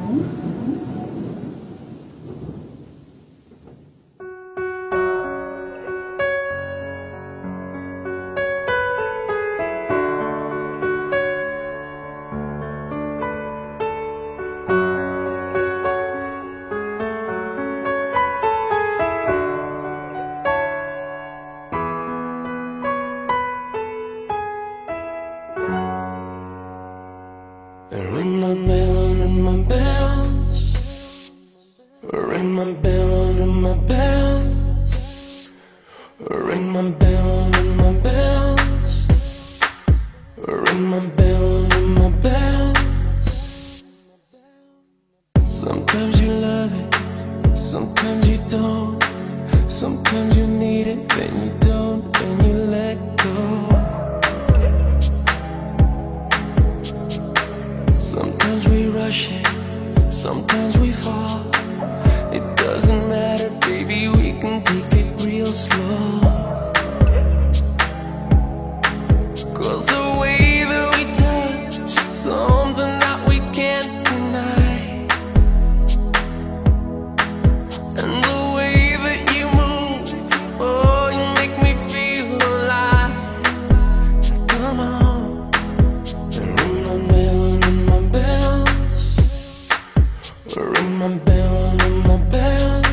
Ring my bell, ring my bell. Ring my bell, ring my bell. Ring my bell, ring my bell. Ring my bell, ring my bell. Sometimes you love it, sometimes you don't. Sometimes you need it, then you don't, and you let go. Sometimes we rush it, sometimes we fall. It doesn't matter, baby, we can take it real slow. 'Cause the way that we touch is something that we can't deny. And the way that you move, oh, you make me feel alive. Come on, ring my bell, ring my bell. Ring my bell, ring my bell.